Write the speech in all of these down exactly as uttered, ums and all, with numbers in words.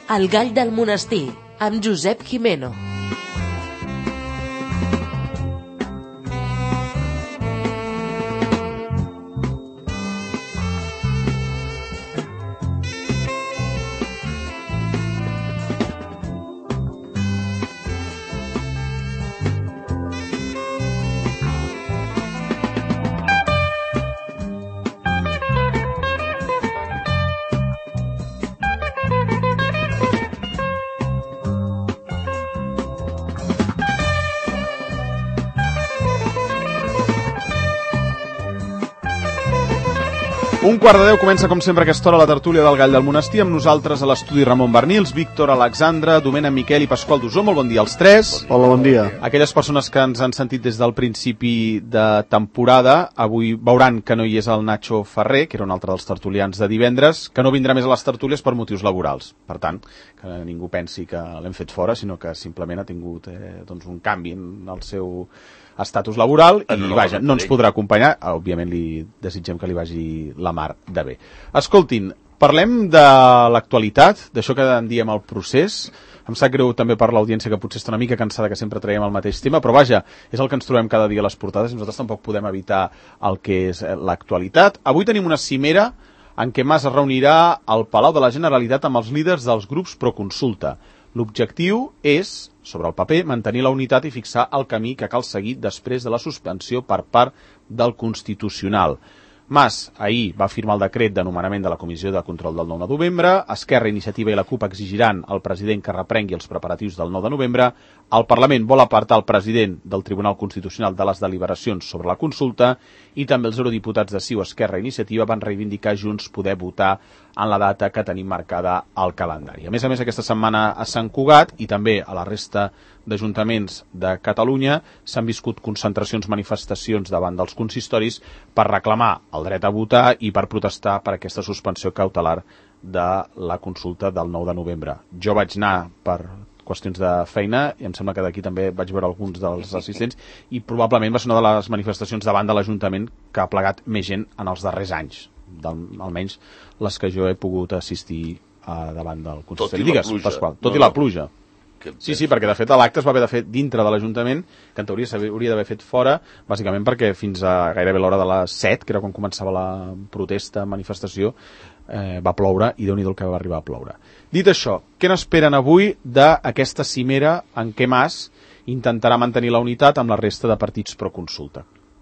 El gall del monestir, amb Josep Gimeno. Un quart de deu comença, com sempre, a aquesta hora la tertúlia del Gall del Monestir, amb nosaltres a l'estudi Ramon Bernils, Víctor Alexandre, Domènec Miquel i Pasqual Dusó. Molt bon dia als tres. Hola, bon dia. Aquelles persones que ens han sentit des del principi de temporada, avui veuran que no hi és el Nacho Ferrer, que era un altre dels tertulians de divendres, que no vindrà més a les tertúlies per motius laborals. Per tant, que ningú pensi que l'hem fet fora, sinó que simplement ha tingut eh, doncs un canvi en el seu estatus laboral i, no, vaja, no ens podrà acompanyar. Òbviament li desitgem que li vagi la mar de bé. Escoltin, parlem de l'actualitat, d'això que en diem el procés. Em sap greu també per l'audiència que potser està una mica cansada que sempre traiem el mateix tema, però vaja, és el que ens trobem cada dia a les portades i nosaltres tampoc podem evitar el que és l'actualitat. Avui tenim una cimera en què Mas es reunirà al Palau de la Generalitat amb els líders dels grups Proconsulta. L'objectiu és, sobre el paper, mantenir la unitat i fixar el camí que cal seguir després de la suspensió per part del Constitucional. Mas ahir va firmar el decret de nomenament de la Comissió de Control del nou de novembre, Esquerra, Iniciativa i la CUP exigiran al president que reprengui els preparatius del nou de novembre, el Parlament vol apartar el president del Tribunal Constitucional de les deliberacions sobre la consulta i també els eurodiputats de CiU, Esquerra i Iniciativa van reivindicar junts poder votar en la data que tenim marcada al calendari. A més a més, aquesta setmana a Sant Cugat i també a la resta d'ajuntaments de Catalunya s'han viscut concentracions, manifestacions davant dels consistoris per reclamar el dret a votar i per protestar per aquesta suspensió cautelar de la consulta del nou de novembre. Jo vaig anar per qüestions de feina i em sembla que d'aquí també vaig veure alguns dels assistents i probablement va ser una de les manifestacions davant de l'Ajuntament que ha plegat més gent en els darrers anys, del, almenys les que jo he pogut assistir uh, davant del consistori. Digues, Pasqual, tot no, i la pluja. Que... Sí, sí, perquè de fet l'acte es va haver de fer dintre de l'Ajuntament, que en teoria s'hauria d'haver fet fora, bàsicament perquè fins a gairebé l'hora de les set, que era quan començava la protesta, manifestació, eh, va ploure i déu-n'hi-do el que va arribar a ploure. Dit això, què n'esperen avui d'aquesta cimera en què Mas intentarà mantenir la unitat amb la resta de partits pro consulta?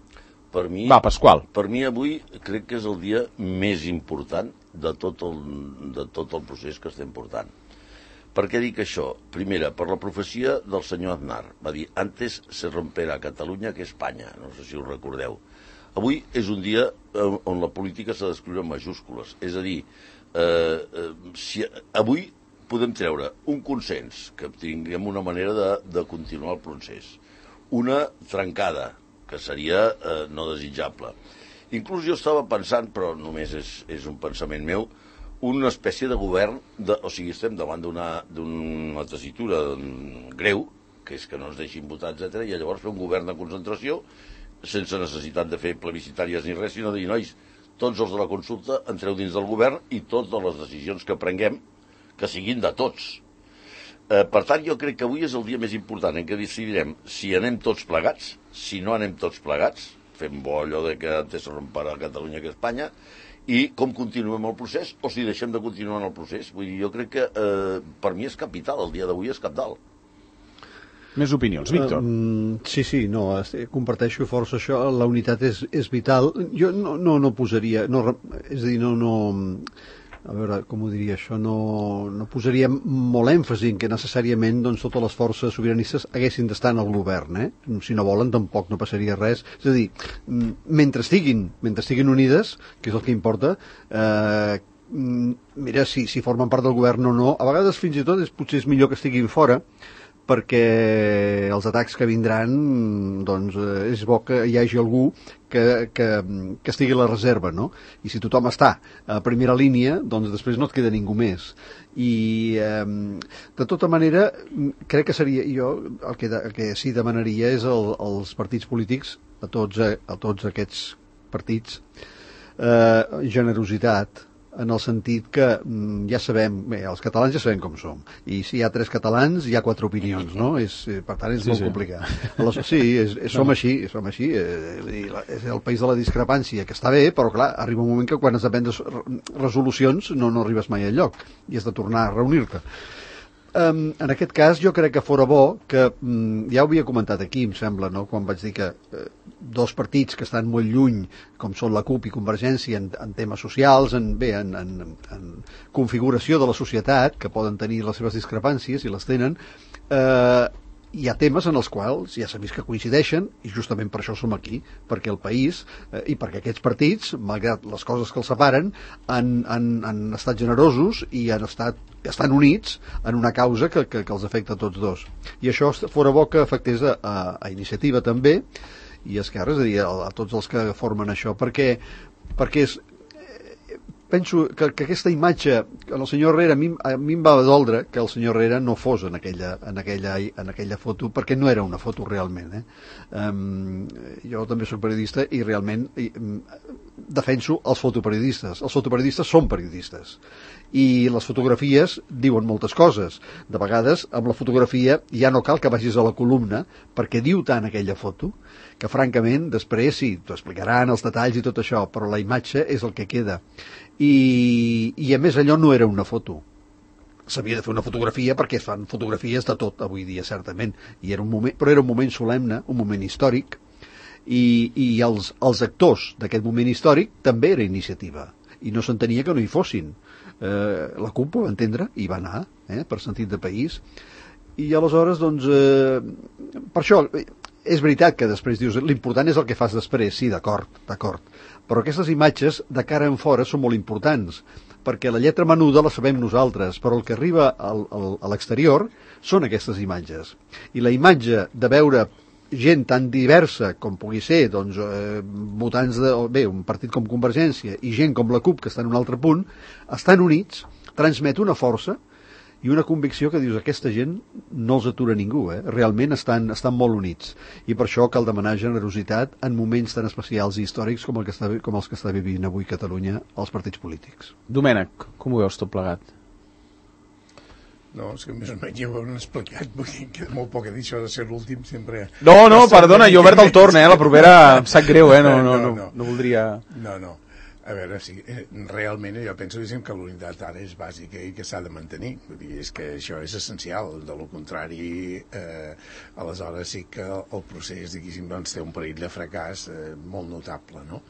Per mi, Va, Pasqual. Per mi avui crec que és el dia més important de tot el, de tot el procés que estem portant. Per què dic això? Primera, per la profecia del senyor Aznar. Va dir, antes se romperà Catalunya que Espanya. No sé si ho recordeu. Avui és un dia on la política s'ha d'escriure en majúscules. És a dir, eh, eh, si avui podem treure un consens, que tinguem una manera de, de continuar el procés. Una trencada, que seria eh, no desitjable. Inclús jo estava pensant, però només és, és un pensament meu, una espècie de govern, de, o sigui, estem davant d'una d'una tessitura greu, que és que no ens deixin votar, etcètera, i llavors fer un govern de concentració sense necessitat de fer plebiscitàries ni res, sinó de dir, nois, tots els de la consulta entreu dins del govern i totes les decisions que prenguem que siguin de tots. Eh, per tant, jo crec que avui és el dia més important en què decidirem si anem tots plegats, si no anem tots plegats, fem bo allò de que antes se romperà Catalunya que Espanya, i com continuem el procés, o si deixem de continuar en el procés. Vull dir, jo crec que eh, per mi és capital, el dia d'avui és cabdal. Més opinions, Víctor. Um, sí, sí, no, comparteixo força això, la unitat és, és vital. Jo no, no, no posaria, no, és a dir, no, no, a veure, com ho diria això, no, no posaria molt èmfasi en que necessàriament doncs, totes les forces sobiranistes haguessin d'estar en el govern, eh? Si no volen tampoc no passaria res. És a dir, mentre estiguin, mentre estiguin unides, que és el que importa, eh, mira, si, si formen part del govern o no, a vegades fins i tot és, potser és millor que estiguin fora, perquè els atacs que vindran, doncs és bo que hi hagi algú que, que, que estigui a la reserva, no? I si tothom està a primera línia, doncs després no et queda ningú més. I eh, de tota manera, crec que seria, jo el que, el que sí demanaria és el, als partits polítics, a tots, a tots aquests partits, eh, generositat, en el sentit que mm, ja sabem, bé, els catalans ja sabem com som, i si hi ha tres catalans hi ha quatre opinions, no? És, per tant és sí, molt sí. complicat. Aleshores, sí, és, és, som no. així, som així, eh, és el país de la discrepància, que està bé, però clar, arriba un moment que quan has de prendre resolucions no, no arribes mai al lloc i has de tornar a reunir-te. Um, en aquest cas jo crec que fora bo que, um, ja ho havia comentat aquí, em sembla, no? Quan vaig dir que uh, dos partits que estan molt lluny, com són la CUP i Convergència, en, en temes socials, en, bé, en, en, en configuració de la societat, que poden tenir les seves discrepàncies, i les tenen, eh, hi ha temes en els quals ja s'ha vist que coincideixen, i justament per això som aquí, perquè el país, eh, i perquè aquests partits, malgrat les coses que els separen, han, han, han estat generosos i han estat, estan units en una causa que, que, que els afecta a tots dos. I això fora bo que afectés a, a, a Iniciativa també, i a Esquerra, és a dir, a, a tots els que formen això, perquè, perquè és... penso que, que aquesta imatge, que el senyor Herrera, a mi, a mi em va doldre que el senyor Herrera no fos en aquella, en aquella, en aquella foto, perquè no era una foto realment. Eh? Um, jo també soc periodista i realment i, um, defenso els fotoperiodistes. Els fotoperiodistes són periodistes i les fotografies diuen moltes coses. De vegades, amb la fotografia ja no cal que vagis a la columna perquè diu tant aquella foto que francament després sí, t'ho explicaran els detalls i tot això, però la imatge és el que queda. I, i a més allò no era una foto, s'havia de fer una fotografia perquè es fan fotografies de tot avui dia certament, i era un moment, però era un moment solemne, un moment històric, i, i els, els actors d'aquest moment històric també era Iniciativa i no s'entenia que no hi fossin. eh, la CUP ho va entendre i va anar, eh, per sentit de país, i aleshores doncs eh, per això és veritat que després dius l'important és el que fas després, sí, d'acord, d'acord, però aquestes imatges de cara en fora són molt importants, perquè la lletra menuda la sabem nosaltres, però el que arriba al, al, a l'exterior són aquestes imatges. I la imatge de veure gent tan diversa com pugui ser, doncs, eh, votants de, bé, un partit com Convergència i gent com la CUP, que està en un altre punt, estan units, transmet una força i una convicció que dius, aquesta gent no els atura ningú, eh? Realment estan, estan molt units, i per això cal demanar generositat en moments tan especials i històrics com, el que està, com els que està vivint avui Catalunya els partits polítics. Domènec, com ho veus tot plegat? No, és que més o menys ja ho han explicat, vull dir que molt poc a dir, això de ser l'últim sempre... No, no, perdona, jo he obert el torn, eh? La propera em sap greu, eh? No, no, no, no, no voldria... No, no. A veure, sí, realment jo penso que la unitat ara és bàsica i que s'ha de mantenir. Vull dir, és que això és essencial. De lo contrari, eh, aleshores sí que el procés, diguéssim, doncs, té un perill de fracàs eh, molt notable, no?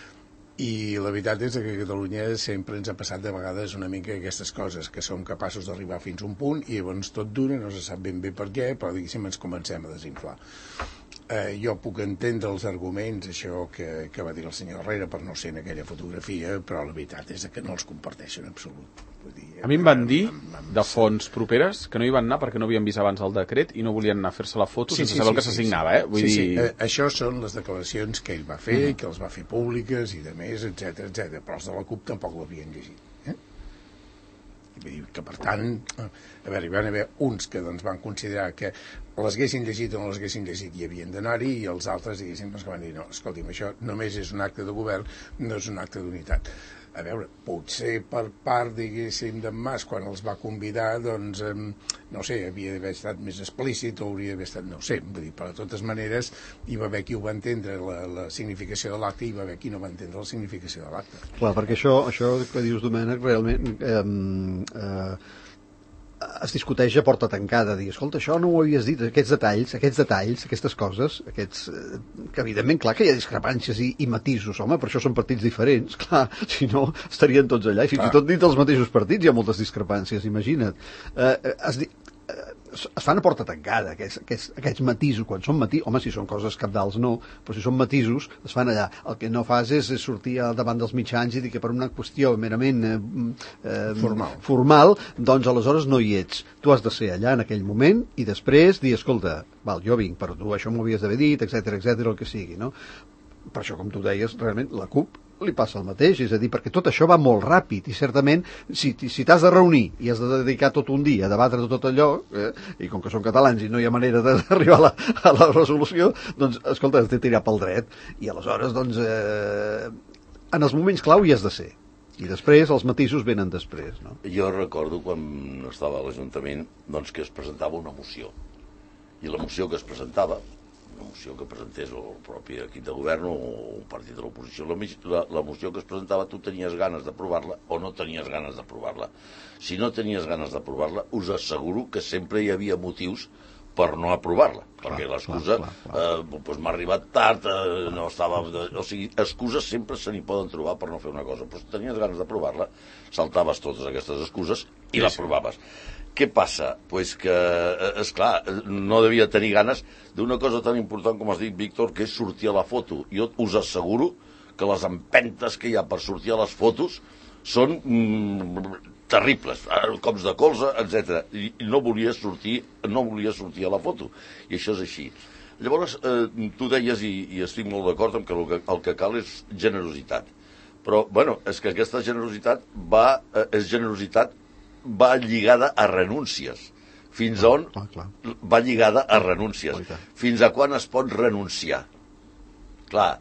I la veritat és que a Catalunya sempre ens ha passat de vegades una mica aquestes coses, que som capaços d'arribar fins a un punt i llavors tot dura, no se sap ben bé per què, però diguéssim ens comencem a desinflar. Eh, jo puc entendre els arguments, això que, que va dir el senyor Herrera per no ser en aquella fotografia, però la veritat és que no els comparteixo en absolut. Vull dir, a mi em van dir, de fonts properes, que no hi van anar perquè no havien vist abans el decret i no volien anar a fer-se la foto sí, sense sí, saber sí, el que s'assignava, sí, eh? Vull sí, dir... sí. Eh, això són les declaracions que ell va fer, uh -huh. que els va fer públiques i de més, etcètera, etcètera. Però els de la CUP tampoc l'havien llegit. Eh? Vull dir que, per tant, a veure, hi van haver uns que doncs, van considerar que les haguessin llegit o no les haguessin llegit i havien d'anar-hi, i els altres diguéssim doncs, que van dir no, escolti'm, això només és un acte de govern, no és un acte d'unitat. A veure, potser per part, diguéssim, d'en Mas, quan els va convidar, doncs, eh, no sé, havia d'haver estat més explícit o hauria d'haver estat, no sé, vull dir, però de totes maneres hi va haver qui ho va entendre la, la significació de l'acte i hi va haver qui no va entendre la significació de l'acte. Clar, perquè això, això que dius, Domènec, realment eh, eh, es discuteix a porta tancada, dir, escolta, això no ho havies dit, aquests detalls, aquests detalls, aquestes coses, aquests, eh, que evidentment, clar que hi ha discrepàncies i, i matisos, home, per això són partits diferents, clar, si no estarien tots allà, i fins clar. I tot dit els mateixos partits hi ha moltes discrepàncies, imagina't. Eh, es di... es fan a porta tancada, aquests, aquests, aquests matisos, quan són matisos, home, si són coses cabdals no, però si són matisos, es fan allà. El que no fas és sortir davant dels mitjans i dir que per una qüestió merament eh, eh, formal. formal, doncs aleshores no hi ets. Tu has de ser allà en aquell moment i després dir, escolta, val, jo vinc, però tu això m'ho havies d'haver dit, etcètera, etcètera, el que sigui, no? Per això, com tu deies, realment la CUP li passa el mateix, és a dir, perquè tot això va molt ràpid i certament, si, si t'has de reunir i has de dedicar tot un dia a debatre tot allò, eh, i com que són catalans i no hi ha manera d'arribar a, la, a la resolució, doncs, escolta, has de tirar pel dret, i aleshores, doncs, eh, en els moments clau hi has de ser. I després els matisos venen després, no? Jo recordo quan estava a l'Ajuntament doncs, que es presentava una moció. I la moció que es presentava, una moció que presentés el propi equip de govern o un partit de l'oposició, la, la, la moció que es presentava, tu tenies ganes d'aprovar-la o no tenies ganes d'aprovar-la. Si no tenies ganes d'aprovar-la, us asseguro que sempre hi havia motius per no aprovar-la, perquè l'excusa eh, doncs m'ha arribat tard, eh, no estava... De, o sigui, excuses sempre se n'hi poden trobar per no fer una cosa, però si tenies ganes d'aprovar-la, saltaves totes aquestes excuses i sí, l'aprovaves. Sí. Què passa? Pues que, eh, esclar, no devia tenir ganes d'una cosa tan important com has dit, Víctor, que és sortir a la foto. Jo us asseguro que les empentes que hi ha per sortir a les fotos són mm, terribles, cops de colze, etcètera. I no volia sortir, no volia sortir a la foto. I això és així. Llavors, eh, tu deies, i, i estic molt d'acord amb que el, que el que cal és generositat. Però, bueno, és que aquesta generositat va, eh, és generositat va lligada a renúncies. Fins a on ah, clar. va lligada a renúncies. Fins a quan es pot renunciar? Clar,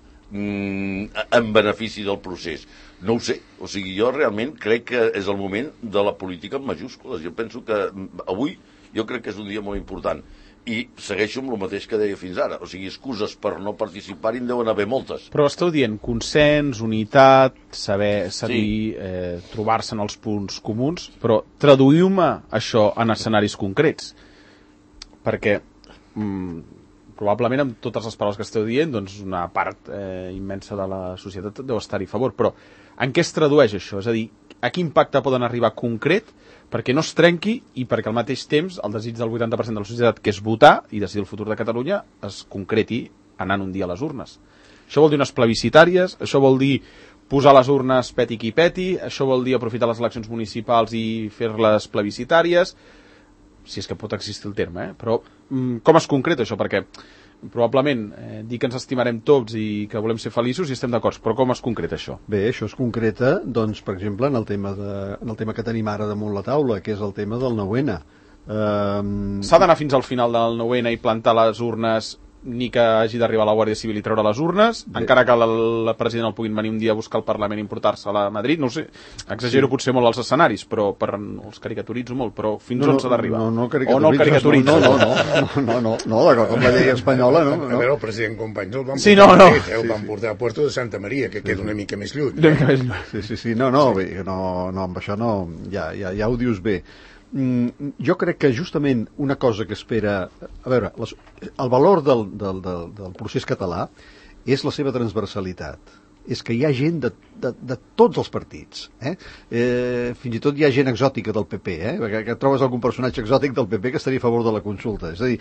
mm, en benefici del procés. No ho sé, o sigui, jo realment crec que és el moment de la política en majúscules. Jo penso que avui, jo crec que és un dia molt important. I segueixo amb el mateix que deia fins ara. O sigui, excuses per no participar-hi en deuen haver moltes. Però esteu dient consens, unitat, saber, saber sí. eh, trobar-se en els punts comuns, però traduïu-me això en escenaris concrets. Perquè... Mm, probablement amb totes les paraules que esteu dient, doncs una part eh, immensa de la societat deu estar-hi a favor, però en què es tradueix això? És a dir, a quin impacte poden arribar concret perquè no es trenqui i perquè al mateix temps el desig del vuitanta per cent de la societat, que és votar i decidir el futur de Catalunya, es concreti anant un dia a les urnes? Això vol dir unes plebiscitàries, això vol dir posar les urnes peti qui peti, això vol dir aprofitar les eleccions municipals i fer-les plebiscitàries, si és que pot existir el terme, eh? Però mm, com es concreta això? Perquè probablement eh, dir que ens estimarem tots i que volem ser feliços i estem d'acord, però com es concreta això? Bé, això es concreta, doncs, per exemple, en el tema, de, en el tema que tenim ara damunt la taula, que és el tema del nou ene. Um... S'ha d'anar fins al final del nou ene i plantar les urnes, ni que hagi d'arribar la Guàrdia Civil i treure les urnes, bé, encara que el president el puguin venir un dia a buscar al Parlament i importar-se-la a Madrid, no ho sé, exagero sí. Potser molt els escenaris, però per, els caricaturitzo molt, però fins no, on s'ha d'arribar? No, no, o no caricaturitzo? No, no, no, no, no, no, no, no com la llei espanyola, no? A veure, el president Companys el van sí, portar, no, no. Fet, eh? El van portar a Puerto de Santa Maria, que queda una mica més lluny. Eh? Sí, sí, sí, no, no, sí. Bé, no, no, amb això no, ja, ja, ja ho dius bé. Mm, jo crec que justament una cosa que espera... A veure, les, el valor del, del, del, del procés català és la seva transversalitat. És que hi ha gent de, de, de tots els partits. Eh? Eh, fins i tot hi ha gent exòtica del P P, eh? que, que trobes algun personatge exòtic del P P que estaria a favor de la consulta. És a dir,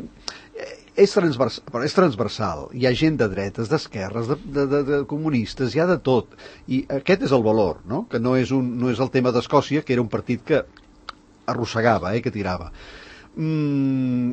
és, transvers, però és transversal. Hi ha gent de dretes, d'esquerres, de, de, de, de comunistes, hi ha de tot. I aquest és el valor, no? Que no és, un, no és el tema d'Escòcia, que era un partit que arrossegava, eh, que tirava. Mm,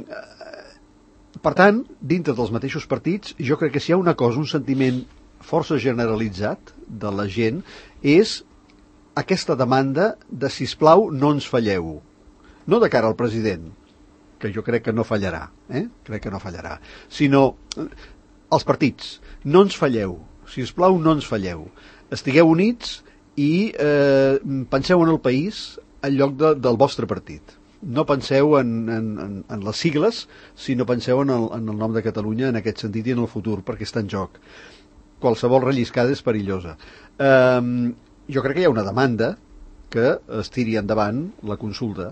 per tant, dintre dels mateixos partits, jo crec que si hi ha una cosa, un sentiment força generalitzat de la gent, és aquesta demanda de, sisplau, no ens falleu. No de cara al president, que jo crec que no fallarà, eh? crec que no fallarà, sinó els partits. No ens falleu, sisplau, no ens falleu. Estigueu units i eh, penseu en el país en lloc de, del vostre partit. No penseu en, en, en, en les sigles, sinó penseu en el, en el nom de Catalunya en aquest sentit i en el futur, perquè està en joc. Qualsevol relliscada és perillosa. Um, jo crec que hi ha una demanda que es tiri endavant la consulta,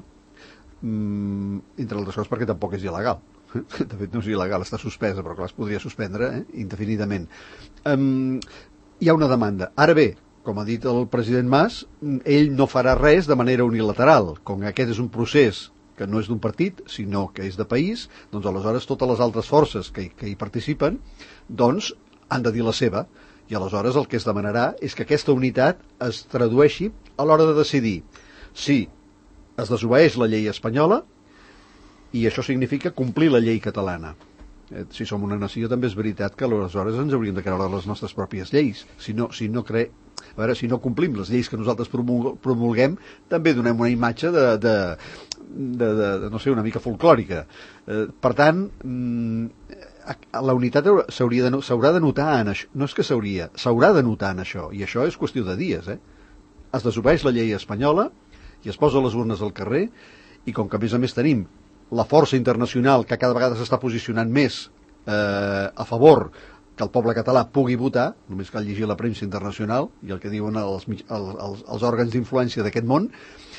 um, entre altres coses perquè tampoc és il·legal. De fet no és il·legal, està suspesa, però clar, es podria suspendre eh, indefinidament. Um, hi ha una demanda. Ara bé, com ha dit el president Mas, ell no farà res de manera unilateral. Com que aquest és un procés que no és d'un partit, sinó que és de país, doncs aleshores totes les altres forces que, que hi participen, doncs han de dir la seva. I aleshores el que es demanarà és que aquesta unitat es tradueixi a l'hora de decidir si es desobeeix la llei espanyola i això significa complir la llei catalana. Si som una nació també és veritat que aleshores ens hauríem de creure les nostres pròpies lleis. Si no, si no cre... A veure, si no complim les lleis que nosaltres promulguem, també donem una imatge de, de, de, de, de no sé, una mica folclòrica. Eh, per tant, la unitat s'hauria de, s'haurà de notar en això. No és que s'hauria, s'haurà de notar en això, i això és qüestió de dies, eh? es desobeeix la llei espanyola i es posa les urnes al carrer, i com que a més a més tenim la força internacional que cada vegada s'està posicionant més eh, a favor que el poble català pugui votar, només cal llegir la premsa internacional i el que diuen els, els, els, els òrgans d'influència d'aquest món,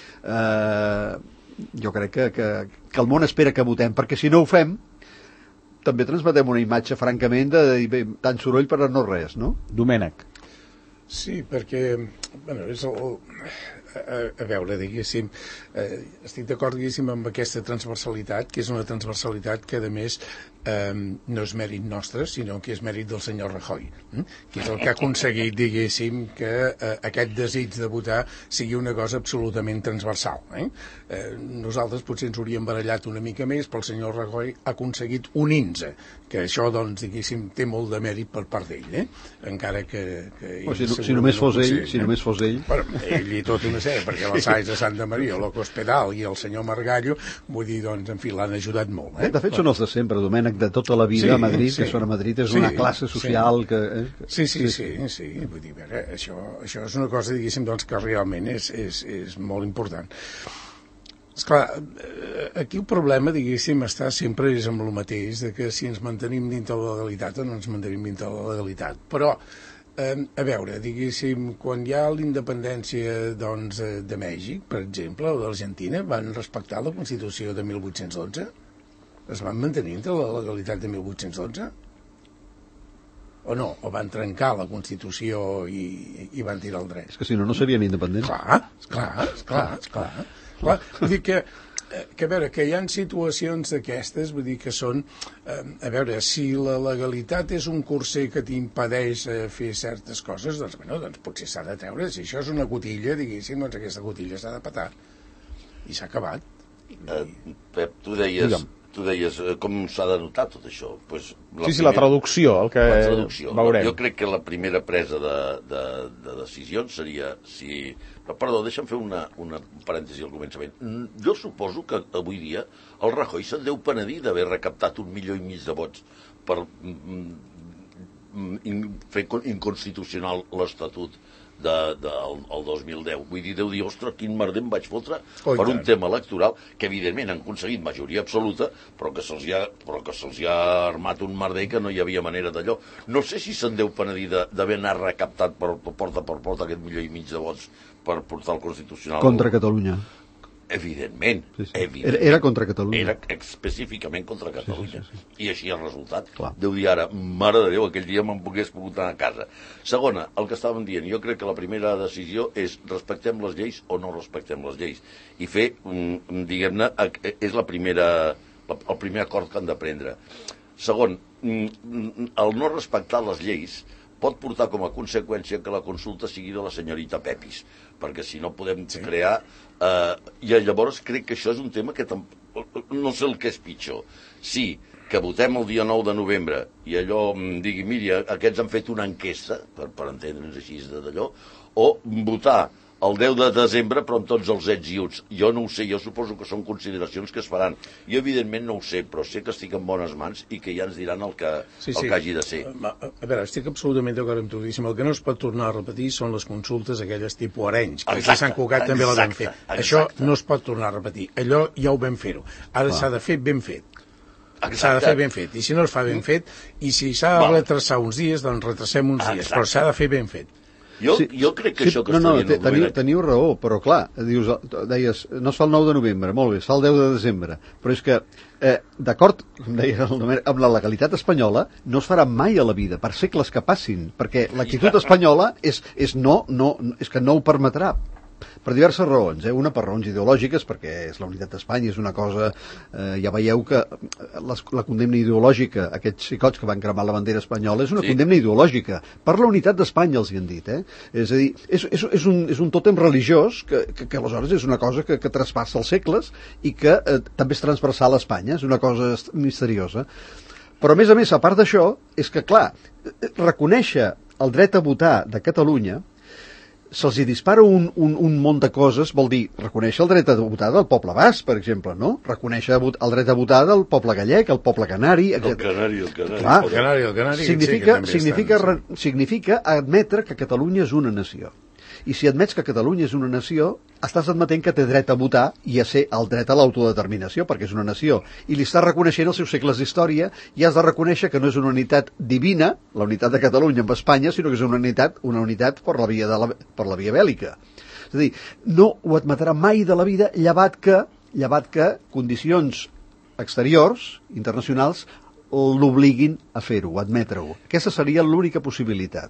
eh, jo crec que, que, que el món espera que votem, perquè si no ho fem també transmetem una imatge francament de dir, bé, tant soroll per a no res, no? Domènec. Sí, perquè bueno, és el, a, a veure, diguéssim, eh, estic d'acord, diguéssim, amb aquesta transversalitat, que és una transversalitat que, a més, eh, no és mèrit nostre, sinó que és mèrit del senyor Rajoy, eh? Que és el que ha aconseguit, diguéssim, que eh, aquest desig de votar sigui una cosa absolutament transversal. Eh? Eh, nosaltres potser ens hauríem barallat una mica més, però el senyor Rajoy ha aconseguit unir-nos, que això, doncs, diguéssim, té molt de mèrit per part d'ell, eh? Encara que... que oh, si, no, si només fos ell, eh? si només fos ell... Bueno, ell i tot una sèrie, perquè la Sais de Santa Maria, l'Hospital i el senyor Margallo, vull dir, doncs, en fi, l'han ajudat molt. Eh? De fet, són els de sempre, Domènec, de tota la vida sí, a Madrid, sí. que són a Madrid, és sí, una classe social sí. que... Eh? Sí, sí, sí, sí, sí, vull dir, veure, això, això és una cosa, diguéssim, doncs, que realment és, és, és molt important. Esclar, aquí el problema, diguéssim, està sempre és amb el mateix, de que si ens mantenim dintre la legalitat o no ens mantenim dintre la legalitat. Però, eh, a veure, diguéssim, quan hi ha la independència, doncs, de Mèxic, per exemple, o d'Argentina, van respectar la Constitució de mil vuit-cents dotze? Es van mantenir dintre la legalitat de mil vuit-cents dotze? O no? O van trencar la Constitució i, i van tirar el dret? És que si no, no serien independents. Clar, clar, clar, clar. Clar, vull dir que, que, a veure, que hi ha situacions d'aquestes, vull dir que són, eh, a veure, si la legalitat és un curser que t'impedeix eh, fer certes coses, doncs, bueno, doncs potser s'ha de treure. Si això és una cotilla, diguéssim, doncs aquesta cotilla s'ha de petar. I s'ha acabat. Eh, Pep, tu deies... Digue'm. Tu deies, com s'ha de notar tot això? Pues la sí, sí, primera, la traducció, el que la traducció. veurem. Jo crec que la primera presa de, de, de decisions seria si... Perdó, deixa'm fer una, una parèntesi al començament. Jo suposo que avui dia el Rajoy se'n deu penedir d'haver recaptat un milió i mig de vots per fer inconstitucional l'Estatut de, de, el, el dos mil deu. Vull dir, deu dir, ostres, quin merder em vaig fotre oh, per un tema electoral que, evidentment, han aconseguit majoria absoluta, però que se'ls ha, però que se'ls ha armat un merder que no hi havia manera d'allò. No sé si se'n deu penedir d'haver anat recaptat per, per porta per porta aquest milió i mig de vots per portar el Constitucional. Contra Catalunya. Evidentment, sí, sí. evidentment. Era, era contra Catalunya. Era específicament contra Catalunya. Sí, sí, sí, sí. I així el resultat. Clar. Deu dir ara, mare de Déu, aquell dia me'n pogués pogut anar a casa. Segona, el que estàvem dient, jo crec que la primera decisió és respectem les lleis o no respectem les lleis. I fer, diguem-ne, és la primera, el primer acord que han de prendre. Segon, el no respectar les lleis pot portar com a conseqüència que la consulta sigui de la senyorita Pepis, perquè si no podem sí. crear... Eh, I llavors crec que això és un tema que tamp... no sé el que és pitjor. Sí, que votem el dia nou de novembre i allò em digui, miri, aquests han fet una enquesta, per, per entendre'ns així d'allò, o votar el deu de desembre, però amb tots els ets i uts. Jo no ho sé, jo suposo que són consideracions que es faran. Jo, evidentment, no ho sé, però sé que estic en bones mans i que ja ens diran el que, sí, sí. el que hagi de ser. A, a veure, estic absolutament d'acord amb tu. El que no es pot tornar a repetir són les consultes aquelles tipus Arenys, que a Sant Cugat també la vam fer. Exacte. Això no es pot tornar a repetir. Allò ja ho vam fer-ho. Ara s'ha de fer ben fet. S'ha de fer ben fet. I si no es fa ben fet, i si s'ha de retrasar uns dies, doncs retrasem uns dies. Exacte. Però s'ha de fer ben fet. Jo, sí, jo crec que sí, això que no, no, està dient... Teniu, teniu raó, però clar, dius, deies, no es fa el nou de novembre, molt bé, es fa el deu de desembre, però és que, eh, d'acord, com deia el Domènec, amb la legalitat espanyola, no es farà mai a la vida, per segles que passin, perquè l'actitud espanyola és, és, no, no, és que no ho permetrà. Per diverses raons, eh? Una per raons ideològiques, perquè és la unitat d'Espanya, és una cosa... Eh, ja veieu que les, la condemna ideològica, aquests xicots que van cremar la bandera espanyola, és una sí. condemna ideològica. Per la unitat d'Espanya els hi han dit, eh? És a dir, és, és, és, un, és un tòtem religiós que, que, que aleshores és una cosa que, que traspassa els segles i que eh, també és transversal a Espanya, és una cosa misteriosa. Però, a més a més, a part d'això, és que, clar, reconèixer el dret a votar de Catalunya se'ls hi dispara un, un, un munt de coses, vol dir, reconèixer el dret a votar del poble basc, per exemple, no? Reconèixer el dret a votar del poble gallec, el poble canari... El canari, el canari. Clar, el canari, el canari. Significa, Sí, significa, estan, sí. significa admetre que Catalunya és una nació. I si admets que Catalunya és una nació, estàs admetent que té dret a votar i a ser el dret a l'autodeterminació, perquè és una nació, i li estàs reconeixent els seus segles d'història i has de reconèixer que no és una unitat divina, la unitat de Catalunya amb Espanya, sinó que és una unitat, una unitat per la via, de la, per la via bèl·lica. És a dir, no ho admetrà mai de la vida, llevat que, llevat que condicions exteriors, internacionals, l'obliguin a fer-ho, a admetre-ho. Aquesta seria l'única possibilitat.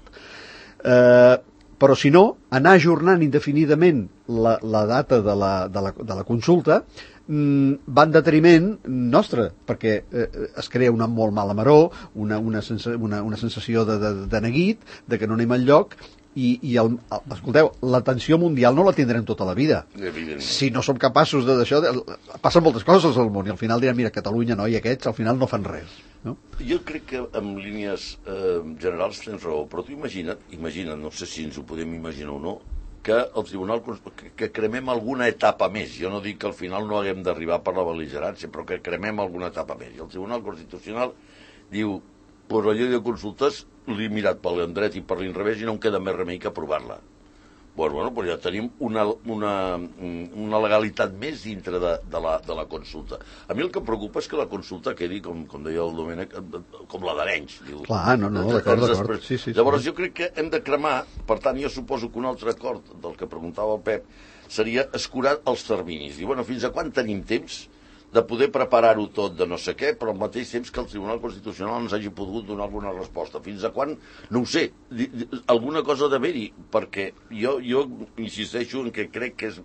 Eh, però si no, anar ajornant indefinidament la, la data de la, de la, de la consulta mmm, va en detriment nostre, perquè eh, es crea una molt mala maror, una, una, sensa, una, una sensació de, de, de neguit, de que no anem enlloc, i, i el, el, escolteu, l'atenció mundial no la tindrem tota la vida. Si no som capaços de d'això, passen moltes coses al món, i al final diran, mira, Catalunya no, i aquests al final no fan res. No? Jo crec que en línies eh, generals tens raó, però tu imagina't, imagina't, no sé si ens ho podem imaginar o no, que el Tribunal que, que cremem alguna etapa més. Jo no dic que al final no haguem d'arribar per la bel·ligerància, però que cremem alguna etapa més. I el Tribunal Constitucional diu, per la llei de consultes l'he mirat per l'endret i per l'inrevés i no em queda més remei que aprovar-la. Pues, bueno, pues ja tenim una, una, una legalitat més dintre de, de, la, de la consulta. A mi el que em preocupa és que la consulta quedi, com, com deia el Domènec, com la d'Arenys. Clar, no, no, d'acord, d'acord. Sí, sí, Llavors sí. jo crec que hem de cremar, per tant jo suposo que un altre acord del que preguntava el Pep seria escurar els terminis. Dir, bueno, fins a quan tenim temps de poder preparar-ho tot de no sé què, però al mateix temps que el Tribunal Constitucional ens hagi pogut donar alguna resposta. Fins a quan? No ho sé. Alguna cosa d'haver-hi, perquè jo, jo insisteixo en que crec que és...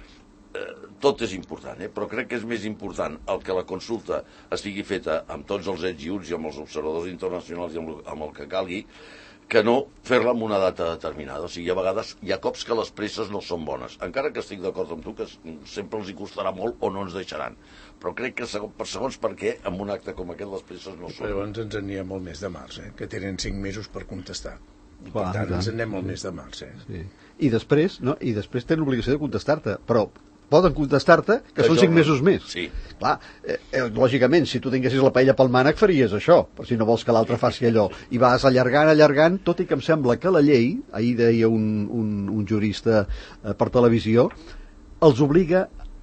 Eh, tot és important, eh? Però crec que és més important el que la consulta estigui feta amb tots els ets i uts i amb els observadors internacionals i amb el, amb el que calgui, que no fer-la en una data determinada. O sigui, a vegades hi ha cops que les presses no són bones. Encara que estic d'acord amb tu, que sempre els hi costarà molt o no ens deixaran. Però crec que segons, per segons per què, amb un acte com aquest, les presses no són. Però llavors ens en anirem al mes de març, eh? Que tenen cinc mesos per contestar. I Clar, per tant, clar. ens en anem al mes de març, eh? Sí. I després, no? I després tenen l'obligació de contestar-te, però poden contestar-te que són cinc mesos més. Sí. Clar, eh, eh, lògicament, si tu tinguessis la paella pel mànec faries això, per si no vols que l'altre faci allò. I vas allargant, allargant, tot i que em sembla que la llei, ahir deia un, un, un jurista eh, per televisió, els obliga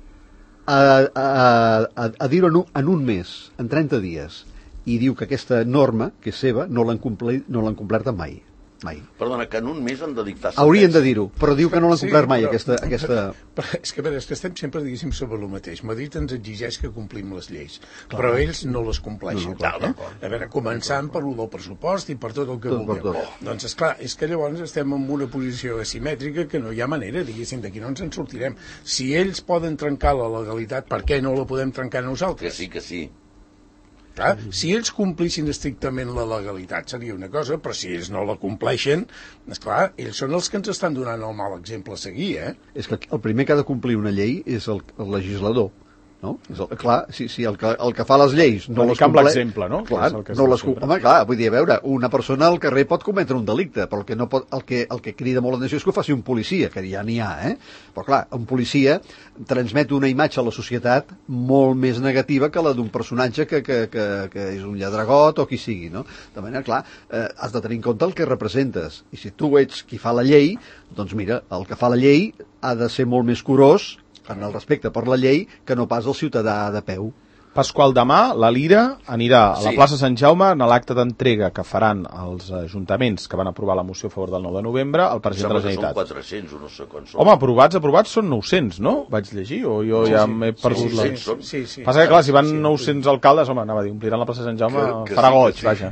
a, a, a, a dir-ho en, un, en un mes, en trenta dies. I diu que aquesta norma, que és seva, no l'han complert, no l'han complert mai. Mai. Perdona, que en un mes han de dictar sentència. Haurien de dir-ho, però diu que no l'han Sí, complert mai, però- aquesta... aquesta... Però és que, a veure, és que estem sempre, diguéssim, sobre el mateix. Madrid ens exigeix que complim les lleis, clar, però ells no les compleixen. No, no, clar, eh? A veure, començant per lo del pressupost i per tot el que Tot per vulgueu. tot. Doncs, esclar, és que llavors estem en una posició asimètrica que no hi ha manera, diguéssim, d'aquí no ens en sortirem. Si ells poden trencar la legalitat, per què no la podem trencar Que nosaltres? sí, que sí. Clar, si ells complissin estrictament la legalitat seria una cosa, però si ells no la compleixen, esclar, ells són els que ens estan donant el mal exemple a seguir, eh? És que el primer que ha de complir una llei és el, el legislador, no? És el, clar, si, si el, que, el que fa les lleis no Una les mica amb compleix... l'exemple, no? Clar, Que és el que es no diu les, sempre. home, clar, vull dir, a veure, una persona al carrer pot cometre un delicte, però el que, no pot, el que, el que crida molt l'atenció és que ho faci un policia, que ja n'hi ha, eh? Però clar, un policia transmet una imatge a la societat molt més negativa que la d'un personatge que, que, que, que és un lladregot o qui sigui, no? De manera, clar, eh, has de tenir en compte el que representes, i si tu ets qui fa la llei, doncs mira, el que fa la llei ha de ser molt més curós en el respecte per la llei que no pas el ciutadà de peu. Pasqual, demà la Lira anirà a la Sí. plaça Sant Jaume en l'acte d'entrega que faran els ajuntaments que van aprovar la moció a favor del nou de novembre al president de Sembla la que són Generalitat. quatre-cents o no sé quants són. Home, aprovats, aprovats són nou-cents, no? Vaig llegir, o jo Sí, ja sí. m'he Sí, perdut sí, la... sí, són. sí, sí. Passa que, clar, si van Sí, nou-cents alcaldes, home, anava a dir, ompliran la plaça Sant Jaume, Que- que farà sí, que goig, sí. vaja.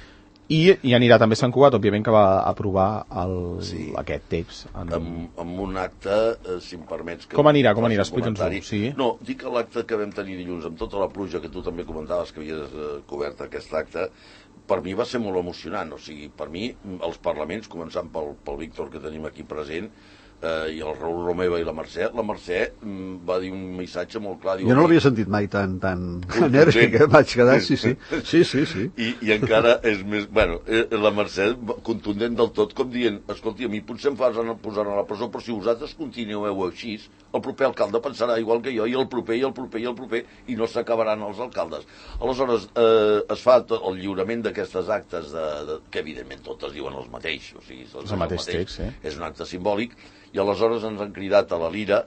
I, I anirà també Sant Cugat, òbviament, que va aprovar el, Sí. aquest text. En... Amb, amb un acte, eh, si em permets... Que Com anirà, com faci anirà? un Explica'ns-ho, comentari. sí. No, dic que l'acte que vam tenir dilluns, amb tota la pluja que tu també comentaves que havies eh, cobert aquest acte, per mi va ser molt emocionant. O sigui, per mi, els parlaments, començant pel, pel Víctor que tenim aquí present, eh, i el Raül Romeva i la Mercè, la Mercè mm, va dir un missatge molt clar. Diu, jo no l'havia sentit mai tan, tan enèrgic, eh? Vaig quedar, sí, sí, sí, sí, sí. I, i encara és més, bueno, la Mercè contundent del tot, com dient, escolti, a mi potser em fas posar a la presó, però si vosaltres continueu així, el proper alcalde pensarà igual que jo, i el proper, i el proper, i el proper, i no s'acabaran els alcaldes. Aleshores, eh, es fa el lliurament d'aquestes actes, de, de, que evidentment totes diuen els mateixos, o sigui, és el mateix text, sí. És un acte simbòlic, i aleshores ens han cridat a la Lira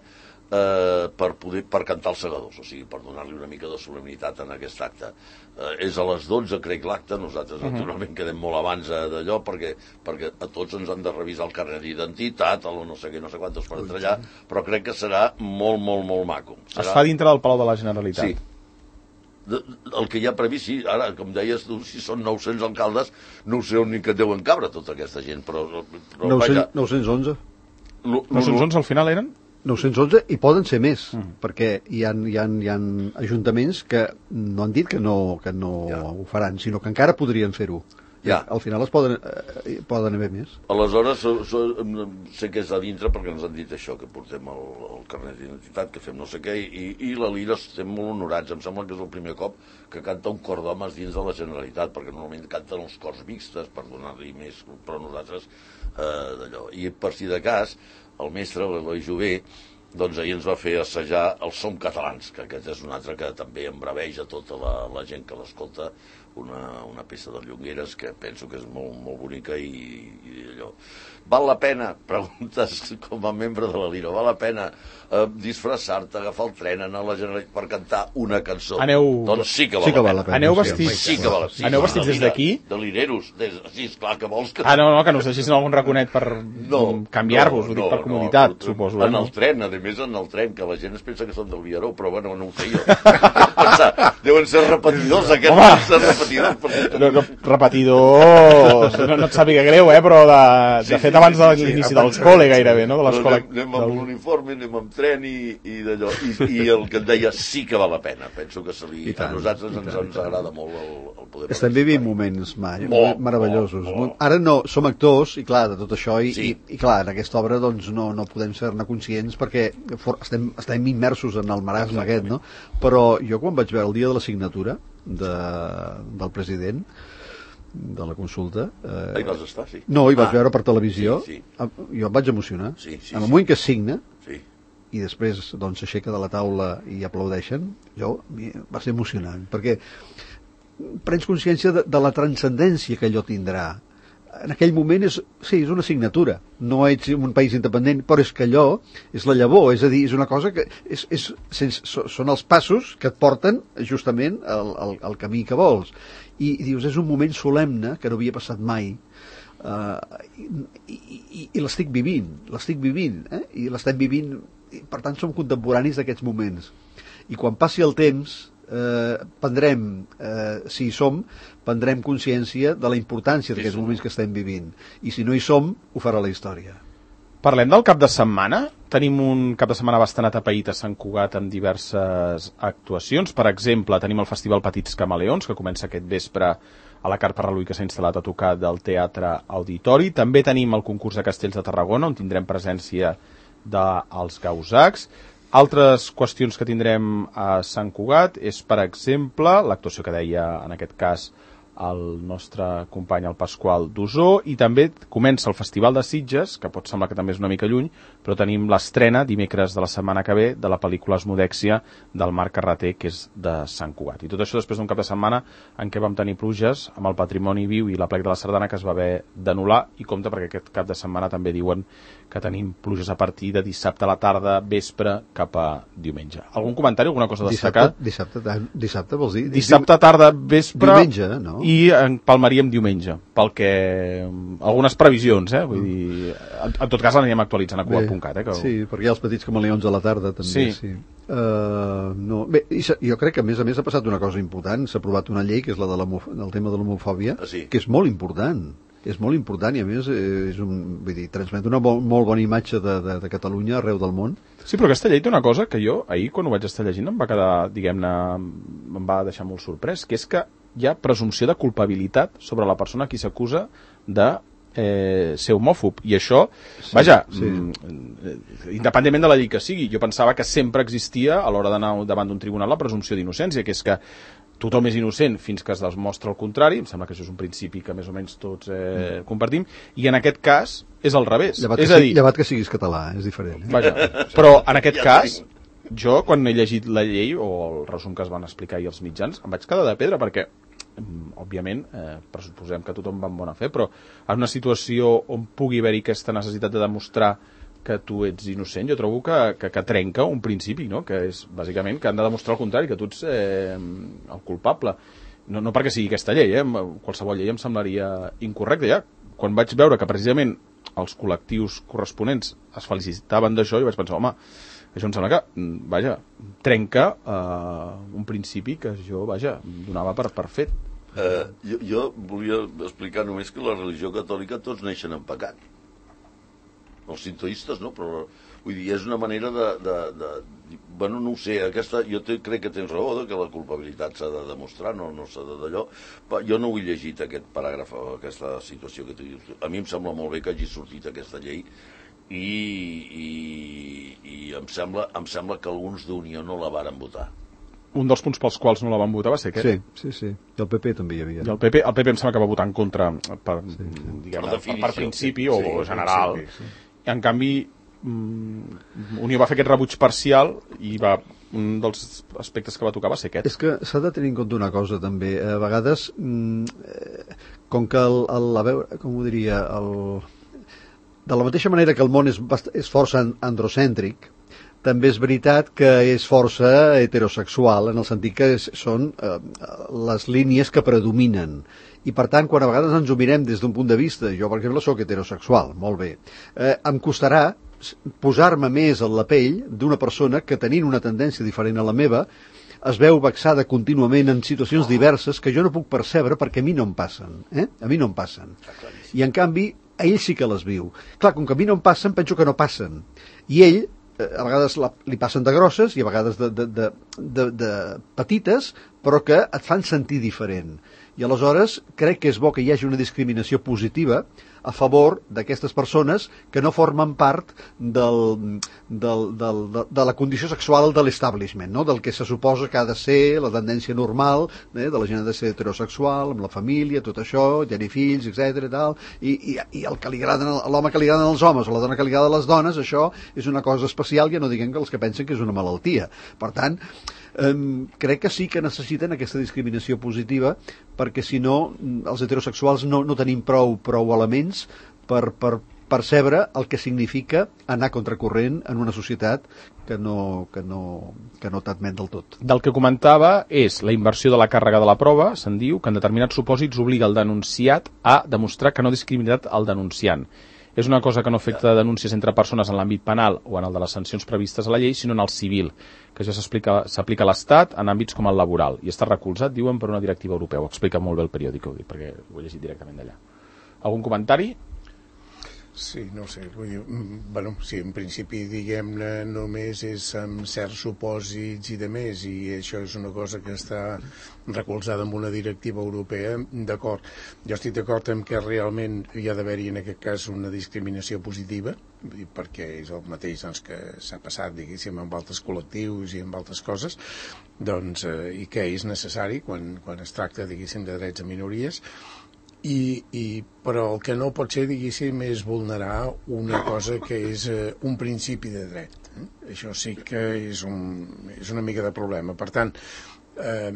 eh, per, poder, per cantar els segadors, o sigui, per donar-li una mica de solemnitat en aquest acte. Eh, és a les dotze, crec, l'acte, nosaltres uh-huh. naturalment quedem molt abans d'allò, perquè, perquè a tots ens han de revisar el carnet d'identitat, el no sé què, no sé quantos per entrar allà, però crec que serà molt, molt, molt maco. Serà... Es fa dintre del Palau de la Generalitat. Sí. De, el que hi ha previst, sí, ara, com deies tu, si són nou-cents alcaldes, no ho sé on ni que deuen cabre tota aquesta gent, però... però nou-cents onze. nou-cents onze al final eren? nou-cents onze i poden ser més, mm. perquè hi ha, hi, ha, hi ha ajuntaments que no han dit que no, que no ja. ho faran, sinó que encara podrien fer-ho. Ja. Al final es poden, eh, poden haver més. Aleshores, so, so, sé que és a dintre perquè ens han dit això, que portem el, el carnet d'identitat, que fem no sé què, i, i la Lira estem molt honorats. Em sembla que és el primer cop que canta un cor d'homes dins de la Generalitat, perquè normalment canten els cors mixtes per donar-li més, però nosaltres eh, d'allò. I per si de cas, el mestre, l'Eloi Jové, doncs ahir ens va fer assajar el Som Catalans, que aquest és un altre que també embraveja tota la, la gent que l'escolta, una, una peça de Llongueres que penso que és molt, molt bonica i, i allò. Val la pena, preguntes com a membre de la Lira, val la pena eh, disfressar-te, agafar el tren, anar a la Generalitat per cantar una cançó? Aneu... Doncs sí que val, sí que la, val la pena. Aneu vestits, sí que val, sí, Aneu vestits des d'aquí? De lireros, des... sí, esclar, que vols que... Ah, no, no, que no us deixessin algun raconet per no, canviar-vos, no, ho dic per comoditat, no, suposo. En eh? el tren, a més en el tren, que la gent es pensa que són del Viaró, però bueno, no ho sé jo. Pensar, deuen ser repetidors, aquests deuen ser repetidors. Per... No, no, repetidors, no, no et sàpiga greu, eh, però de, de sí, fet sí, abans de sí, l'inici sí, del col·le gairebé, no? De l'escola. Anem, anem amb l'uniforme, anem amb tren i, i d'allò. I, I el que et deia sí que val la pena. Penso que se li, tant, a nosaltres ens, tant, ens agrada molt el, el poder... Estem vivint moments mai, molt, meravellosos. Molt, molt. Ara no, som actors, i clar, de tot això, i, sí. i, i clar, en aquesta obra doncs, no, no podem ser-ne conscients perquè for, estem, estem immersos en el marasme aquest, no? Però jo quan vaig veure el dia de la signatura de, del president de la consulta eh... hi vas estar, sí. No, hi vaig ah, veure per televisió, sí, sí. Jo em vaig emocionar sí, sí, en el sí. moment que es signa sí. i després doncs s'aixeca de la taula i aplaudeixen, jo va ser emocionant, perquè prens consciència de, de la transcendència que allò tindrà. En aquell moment és, sí, és una signatura, no ets un país independent, però és que allò és la llavor, és a dir, és una cosa que és, és, sense, són els passos que et porten justament al, al, al camí que vols. I, i dius, és un moment solemne que no havia passat mai, uh, i, i, i l'estic vivint, l'estic vivint, eh? I l'estem vivint, i per tant som contemporanis d'aquests moments. I quan passi el temps, eh, prendrem, eh, si hi som, prendrem consciència de la importància d'aquests sí, moments que estem vivint. I si no hi som, ho farà la història. Parlem del cap de setmana. Tenim un cap de setmana bastant atapeït a Sant Cugat amb diverses actuacions. Per exemple, tenim el Festival Petits Camaleons, que comença aquest vespre a la Carpa Reluí, que s'ha instal·lat a tocar del Teatre Auditori. També tenim el concurs de Castells de Tarragona, on tindrem presència dels Gausacs. Altres qüestions que tindrem a Sant Cugat és, per exemple, l'actuació que deia, en aquest cas, el nostre company, el Pasqual Dusó, i també comença el Festival de Sitges, que pot semblar que també és una mica lluny, però tenim l'estrena dimecres de la setmana que ve de la pel·lícula Esmodèxia del Marc Carreter, que és de Sant Cugat. I tot això després d'un cap de setmana en què vam tenir pluges amb el patrimoni viu i la plec de la Sardana, que es va haver d'anul·lar, i compte perquè aquest cap de setmana també diuen que tenim pluges a partir de dissabte a la tarda, vespre, cap a diumenge. Algun comentari, alguna cosa a destacar? Dissabte, dissabte, dissabte vols dir? Dissabte, tarda, vespre... Diumenge, no? I empalmaríem diumenge, pel que... algunes previsions, eh? Vull dir, en, en tot cas l'anirem actualitzant a cuba punt cat, eh? Que... Sí, perquè hi ha els Petits Camaleons a la tarda, també, sí. sí. Uh, no. Bé, jo crec que a més a més ha passat una cosa important, s'ha aprovat una llei que és la de del tema de l'homofòbia, ah, sí. que és molt important, és molt important i a més és un, vull dir, transmet una bo, molt bona imatge de, de, de Catalunya arreu del món. Sí, però aquesta llei té una cosa que jo ahir quan ho vaig estar llegint em va quedar, diguem-ne, em va deixar molt sorprès, que és que hi ha presumpció de culpabilitat sobre la persona a qui s'acusa de eh, ser homòfob, i això, sí, vaja, sí. Mm, independentment de la llei que sigui, jo pensava que sempre existia, a l'hora d'anar davant d'un tribunal, la presumpció d'innocència, que és que tothom és innocent fins que es demostra el contrari. Em sembla que això és un principi que més o menys tots eh, compartim, i en aquest cas és al revés. Llevat, és que, a dir, llevat que siguis català, és diferent. Eh? Vaja, però en aquest cas, jo quan he llegit la llei o el resum que es van explicar ahir als mitjans, em vaig quedar de pedra perquè, òbviament, eh, pressuposem que tothom va amb bona fe, però en una situació on pugui haver-hi aquesta necessitat de demostrar que tu ets innocent, jo trobo que, que, que trenca un principi, no? Que és bàsicament que han de demostrar el contrari, que tu ets eh, el culpable. No, no perquè sigui aquesta llei, eh? Qualsevol llei em semblaria incorrecta. Ja, quan vaig veure que precisament els col·lectius corresponents es felicitaven d'això, jo vaig pensar, home, això em sembla que, vaja, trenca eh, un principi que jo, vaja, donava per, per fet. Eh, jo, jo volia explicar només que la religió catòlica tots neixen en pecat. Els sintoistes, no? Però, vull dir, és una manera de... de, de bueno, no ho sé, aquesta, jo te, crec que tens raó, de que la culpabilitat s'ha de demostrar, no, no s'ha de d'allò. Jo no ho he llegit, aquest paràgraf, aquesta situació que tu dius. A mi em sembla molt bé que hagi sortit aquesta llei i, i, i em, sembla, em sembla que alguns d'Unió no la varen votar. Un dels punts pels quals no la van votar va ser aquest. Sí, sí, sí. I el P P també hi havia. I el P P, el P P em sembla que va votar en contra per, sí, sí. Diguem, per, per, per principi sí, o sí, general. Sí, sí. En canvi, Unió va fer aquest rebuig parcial i va, un dels aspectes que va tocar va ser aquest. És que s'ha de tenir en compte una cosa també. A vegades, com que el, el, la veu, com ho diria, el, de la mateixa manera que el món és, és força androcèntric, també és veritat que és força heterosexual, en el sentit que és, són eh, les línies que predominen. I per tant, quan a vegades ens ho mirem des d'un punt de vista, jo per exemple soc heterosexual, molt bé, eh, em costarà posar-me més en la pell d'una persona que, tenint una tendència diferent a la meva, es veu vexada contínuament en situacions diverses que jo no puc percebre perquè a mi no em passen. Eh? A mi no em passen. I en canvi, a ell sí que les viu. Clar, com que a mi no em passen, penso que no passen. I ell, a vegades la, li passen de grosses i a vegades de, de, de, de, de petites, però que et fan sentir diferent. I aleshores crec que és bo que hi hagi una discriminació positiva a favor d'aquestes persones que no formen part del, del, del, de, de la condició sexual de l'establishment, no? Del que se suposa que ha de ser la tendència normal, eh? De la gent ha de ser heterosexual, amb la família, tot això, tenir fills, etcètera i tal, i, i, i el que li agraden, l'home que li agraden els homes o la dona que li agraden les dones, això és una cosa especial, ja no diguem que els que pensen que és una malaltia. Per tant, eh, crec que sí que necessiten aquesta discriminació positiva, perquè si no, els heterosexuals no, no tenim prou, prou elements per, per percebre el que significa anar contracorrent en una societat que no, que no, que no t'admet del tot. Del que comentava és la inversió de la càrrega de la prova, se'n diu, que en determinats supòsits obliga el denunciat a demostrar que no ha discriminat el denunciant. És una cosa que no afecta denúncies entre persones en l'àmbit penal o en el de les sancions previstes a la llei, sinó en el civil, que ja s'aplica a l'Estat en àmbits com el laboral, i està recolzat, diuen, per una directiva europea. Ho explica molt bé el periòdic, ho dic, perquè ho he llegit directament d'allà. Algun comentari? Sí, no sé, vull dir, bueno, sí, en principi, diguem-ne, només és amb certs supòsits i de més, i això és una cosa que està recolzada amb una directiva europea, d'acord. Jo estic d'acord amb que realment hi ha d'haver-hi en aquest cas una discriminació positiva, perquè és el mateix doncs, que s'ha passat, diguéssim, amb altres col·lectius i amb altres coses, doncs, eh, i que és necessari quan, quan es tracta, diguéssim, de drets a minories. I, i, però el que no pot ser, diguéssim, és vulnerar una cosa que és eh, un principi de dret. Eh? Això sí que és, un, és una mica de problema. Per tant, eh,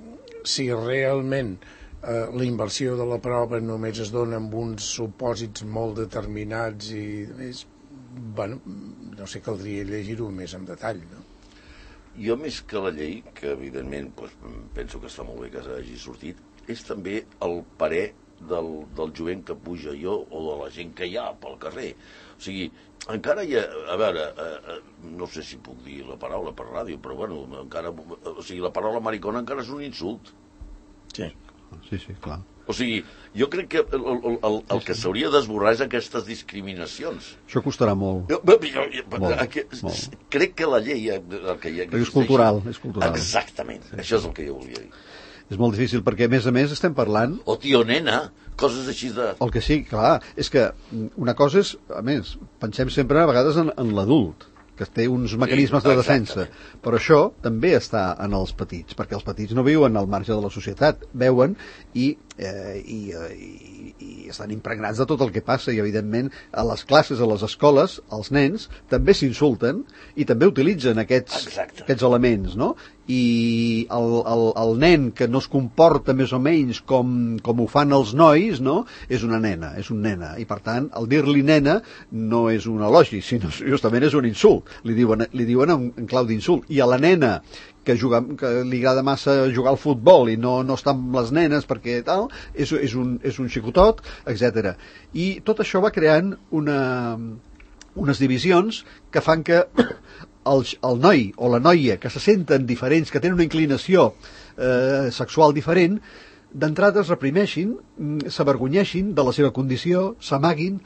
si realment eh, la inversió de la prova només es dona amb uns supòsits molt determinats i és, bueno, no sé, caldria llegir-ho més en detall, no? Jo, més que la llei, que evidentment doncs, penso que està molt bé que hagi sortit, és també el parer del, del jovent que puja jo o de la gent que hi ha pel carrer. O sigui, encara hi ha... A veure, eh, no sé si puc dir la paraula per ràdio, però bueno, encara... O sigui, la paraula maricona encara és un insult. Sí. Sí, sí, clar. O sigui, jo crec que el, el, el, el que s'hauria d'esborrar és aquestes discriminacions. Això costarà molt. Jo, jo, jo, molt, que, molt. Crec que la llei... El que hi ha, és cultural, és cultural. Exactament, sí, això és el que jo volia dir. És molt difícil, perquè a més a més estem parlant... O tio nena, coses així de... El que sí, clar, és que una cosa és, a més, pensem sempre a vegades en, en l'adult, que té uns mecanismes de defensa, però això també està en els petits, perquè els petits no viuen al marge de la societat, veuen i, eh, i, i, i estan impregnats de tot el que passa, i evidentment a les classes, a les escoles, els nens també s'insulten i també utilitzen aquests, aquests elements, no? I el, el, el nen que no es comporta més o menys com, com ho fan els nois, no? És una nena, és un nena, i per tant el dir-li nena no és un elogi, sinó justament és un insult, li diuen, li diuen en, en clau d'insult. I a la nena que, juga, que li agrada massa jugar al futbol i no, no està amb les nenes perquè tal, és, és, un, és un xicotot, etcètera. I tot això va creant una, unes divisions que fan que el, el noi o la noia que se senten diferents, que tenen una inclinació eh, sexual diferent, d'entrada es reprimeixin, s'avergonyeixin de la seva condició, s'amaguin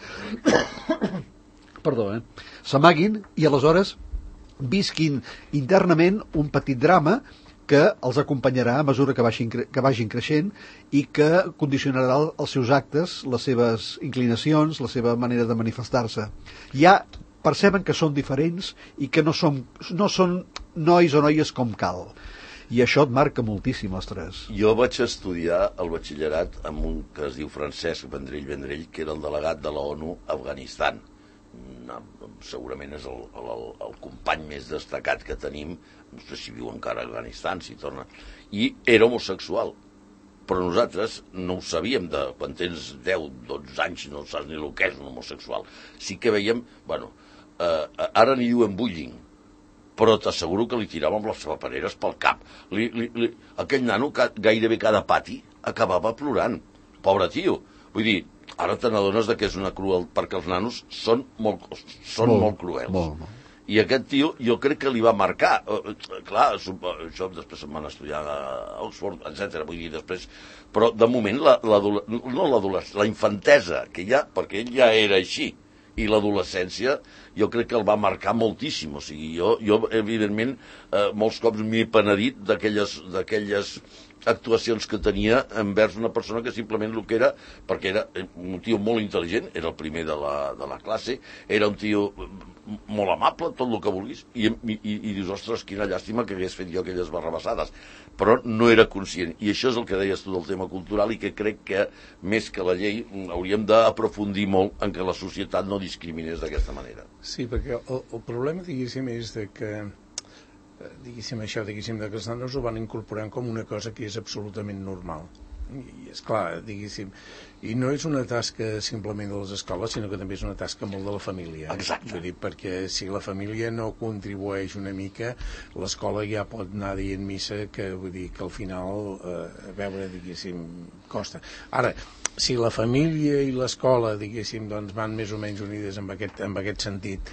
perdó, eh? s'amaguin i aleshores visquin internament un petit drama que els acompanyarà a mesura que vagin, que vagin creixent i que condicionarà els seus actes, les seves inclinacions, la seva manera de manifestar-se. Ja perceben que són diferents i que no són, no són nois o noies com cal. I això et marca moltíssim, ostres. Jo vaig estudiar el batxillerat amb un que es diu Francesc Vendrell Vendrell, que era el delegat de la ONU a Afganistan. No, segurament és el, el, el company més destacat que tenim, no sé si viu encara a Afganistan, si torna, i era homosexual. Però nosaltres no ho sabíem, de, quan tens deu, dotze anys no saps ni el que és un homosexual. Sí que veiem, bueno, eh, ara n'hi diuen bullying, però t'asseguro que li tiràvem les papereres pel cap. Li, li, li, aquell nano, gairebé cada pati, acabava plorant. Pobre tio. Vull dir, ara te n'adones que és una cruel, perquè els nanos són molt, són molt, molt cruels. Molt, molt. I aquest tio, jo crec que li va marcar. Uh, clar, això després se'n van estudiar a Oxford, etcètera. Vull dir, després... Però, de moment, la, la, no l'adolescència, la infantesa que hi ha, perquè ell ja era així, i l'adolescència, jo crec que el va marcar moltíssim. O sigui, jo, jo evidentment, eh, molts cops m'he penedit d'aquelles d'aquelles actuacions que tenia envers una persona que simplement el que era, perquè era un tio molt intel·ligent, era el primer de la, de la classe, era un tio molt amable, tot el que vulguis, i, i, i dius, ostres, quina llàstima que hagués fet jo aquelles barrabassades, però no era conscient. I això és el que deies tu del tema cultural i que crec que, més que la llei, hauríem d'aprofundir molt en que la societat no discriminés d'aquesta manera. Sí, perquè el, el problema, diguéssim, és de que diguéssim això, diguéssim, que els nanos ho van incorporant com una cosa que és absolutament normal. I és clar, diguéssim, i no és una tasca simplement de les escoles, sinó que també és una tasca molt de la família. Exacte. Vull dir, perquè si la família no contribueix una mica, l'escola ja pot anar dient missa que, vull dir, que al final, eh, a veure, diguéssim, costa. Ara, si la família i l'escola, diguéssim, doncs van més o menys unides en aquest, en aquest sentit,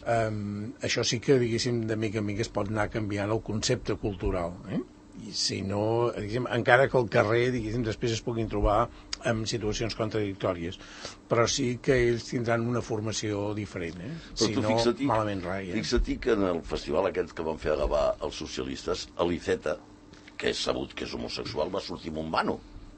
Um, això sí que, diguéssim, de mica en mica es pot anar canviant el concepte cultural, eh? I si no, diguéssim, encara que al carrer, diguéssim, després es puguin trobar en situacions contradictòries, però sí que ells tindran una formació diferent, eh? Si no, malament rai. Eh? Fixa-t'hi que en el festival aquest que van fer a Gavà els socialistes, Aliceta, que és sabut que és homosexual, va sortir amb un vano.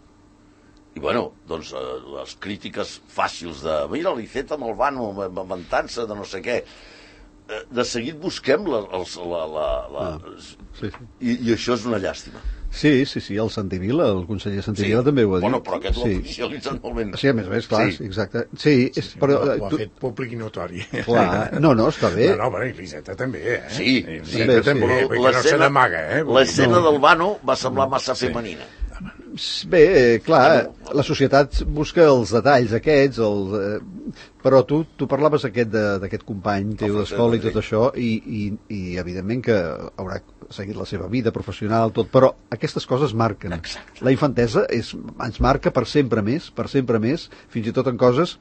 I bueno, doncs eh, les crítiques fàcils de mira l'Iceta amb el vano, inventant-se de no sé què, eh, de seguit busquem la, els, la, la, la... Ah, sí, sí. I, i això és una llàstima. Sí, sí, sí, el Santivila, el conseller Santivila sí. també ho ha dit. Bueno, però aquest ho ha oficialitzat molt ben. Sí, a més a més, clar, sí. exacte. Sí, és, sí, sí, però, ho, ho ha tu... fet públic i notori. Clar, no, no, està bé. No, no, però l'Iceta també, eh? Sí, l'Iceta també, sí. perquè no se n'amaga, eh? L'escena no. del vano va semblar massa sí. femenina. Bé, clar, la societat busca els detalls aquests, els, eh, però tu, tu parlaves aquest d'aquest company teu d'escola i tot això, i, i, i evidentment que haurà seguit la seva vida professional, tot, però aquestes coses marquen. Exacte. La infantesa és, ens marca per sempre més, per sempre més, fins i tot en coses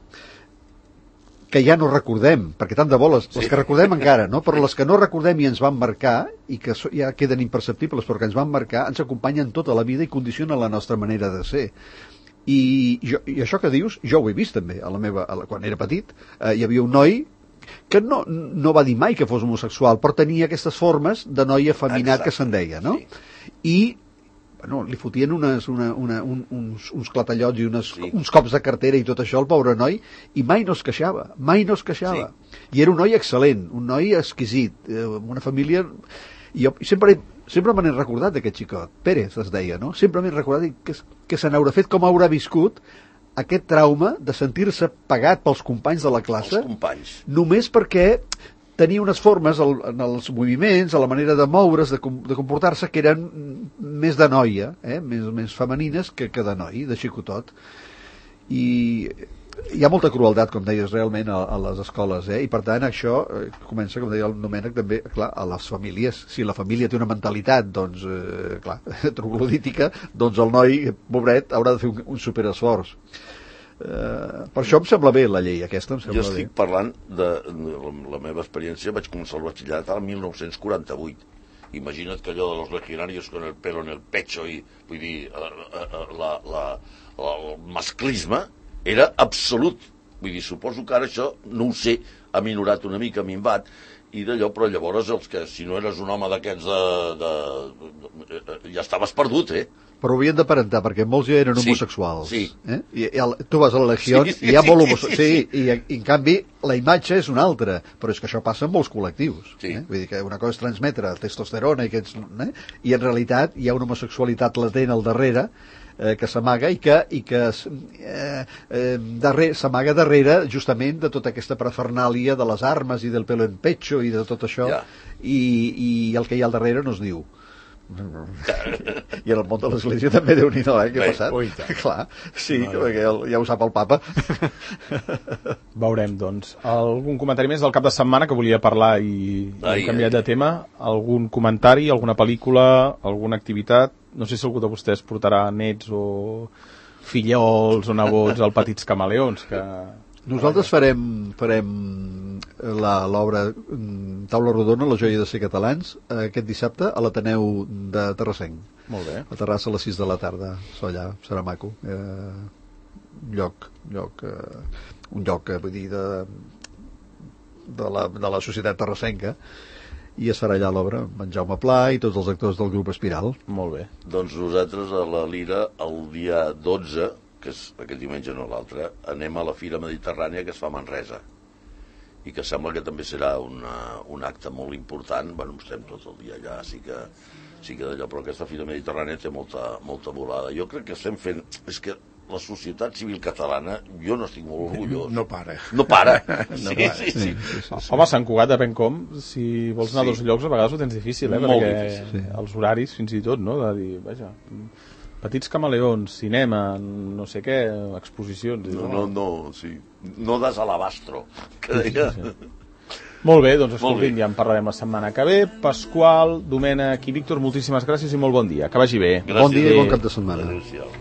que ja no recordem, perquè tant de bo les, sí. les que recordem encara, no? Però les que no recordem i ens van marcar, i que ja queden imperceptibles però que ens van marcar, ens acompanyen tota la vida i condicionen la nostra manera de ser. I, jo, i això que dius, jo ho he vist també, a la meva, a la, quan era petit, eh, hi havia un noi que no, no va dir mai que fos homosexual, però tenia aquestes formes de noi afeminat Exacte. que se'n deia, no? Sí. I bueno, li fotien unes, una, una, un, uns, uns clatallots i unes, sí. uns cops de cartera i tot això, el pobre noi, i mai no es queixava, mai no es queixava. Sí. I era un noi excel·lent, un noi exquisit, eh, amb una família... I jo sempre, sempre me n'he recordat d'aquest xicot, Pérez es deia, no? Sempre m'he recordat que, que se n'haurà fet com haurà viscut aquest trauma de sentir-se pagat pels companys de la classe, els companys. Només perquè tenia unes formes el, en els moviments, a la manera de moure's, de, de comportar-se, que eren més de noia, eh? més, més femenines que, que de noi, de xicotot. I hi ha molta crueltat, com deies, realment a, a les escoles, eh? I per tant això eh, comença, com deia el Domènec, també, clar, a les famílies. Si la família té una mentalitat, doncs, eh, clar, troglodítica, doncs el noi, pobret, haurà de fer un, un superesforç. Uh, per això em sembla bé la llei aquesta, em sembla jo estic bé. parlant de, de la meva experiència. Vaig començar el batxillerat al mil nou-cents quaranta-vuit. Imagina't que allò de los legionarios con el pelo en el pecho i, vull dir, la, la, la, el masclisme era absolut. Vull dir, suposo que ara això, no ho sé, ha minorat una mica, minvat, i d'allò, però llavors els que, si no eres un home d'aquests de, de, de, de, ja estaves perdut, eh? Però ho havien d'aparentar, perquè molts ja eren sí, homosexuals. Sí. Eh? I, i el, tu vas a la Legió sí, sí, i hi ha molt homosexuals. Sí, sí, sí. I, i en canvi la imatge és una altra, però és que això passa en molts col·lectius. Sí. Eh? Vull dir que una cosa és transmetre testosterona i, aquests, eh? I en realitat hi ha una homosexualitat latent al darrere eh, que s'amaga i que, i que eh, eh, darrere, s'amaga darrere justament de tota aquesta parafernàlia de les armes i del pelo en pecho i de tot això, ja. i, i el que hi ha al darrere no es diu. I en el món de l'església també, Déu-n'hi-do, eh, què ha passat? Ui, clar, sí, no, perquè el, ja ho sap el papa. Veurem, doncs. Algun comentari més del cap de setmana que volia parlar i ai, he canviat ai. de tema? Algun comentari, alguna pel·lícula, alguna activitat? No sé si algú de vostès portarà nets o fillols o nebots al Petits Camaleons, que... Nosaltres farem, farem l'obra Taula Rodona, la joia de ser catalans, aquest dissabte a l'Ateneu de Terrassenc. Molt bé. A Terrassa a les sis de la tarda, allà, serà maco. Eh, lloc, lloc, eh, un lloc, eh, vull dir, de, de, la, de la societat terrassenca, i es farà allà l'obra amb en Jaume Pla i tots els actors del grup Espiral. Molt bé. Doncs nosaltres a la Lira el dia dotze, que és aquest diumenge no l'altre, anem a la Fira Mediterrània que es fa a Manresa i que sembla que també serà una, un acte molt important. Bueno, estem tot el dia allà, sí que, sí que d'allò, però aquesta Fira Mediterrània té molta, molta volada. Jo crec que estem fent... És que la societat civil catalana, jo no estic molt orgullós. No para. No para. No sí, para. Sí, sí, sí. Sí, sí, sí. Home, Sant Cugat, depèn com. Si vols anar Sí. a dos llocs, a vegades ho tens difícil, eh? Molt Perquè difícil. Sí. els horaris, fins i tot, no? De dir, vaja, Petits Camaleons, cinema, no sé què, exposicions... No, no, no, sí. No das a l'abastro, que deia. Sí, sí. Molt bé, doncs Molt escolti'm, bé. ja en parlarem la setmana que ve. Pasqual, Domènec i Víctor, moltíssimes gràcies i molt bon dia. Que vagi bé. Gràcies. Bon dia i bon cap de setmana. Adéu-siau.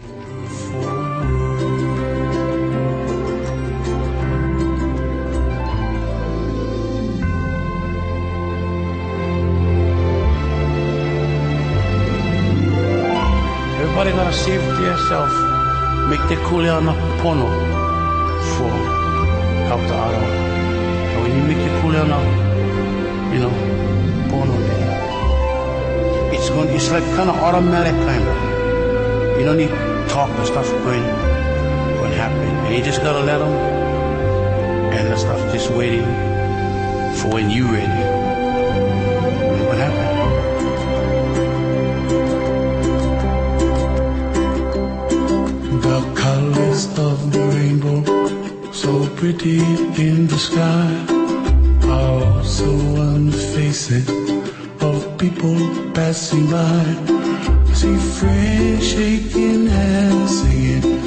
Everybody gotta save to yourself. Make the kuleana pono for help the other one. And when you make the kuleana, you know, pono there, it's going. It's like kind of automatic kind of. You don't need talk and stuff going, going happen. And you just gotta let them, and the stuff just waiting for when you ready. And what happened? The colors of the rainbow, so pretty in the sky, are also on the faces of people passing by. See friends shaking hands, singing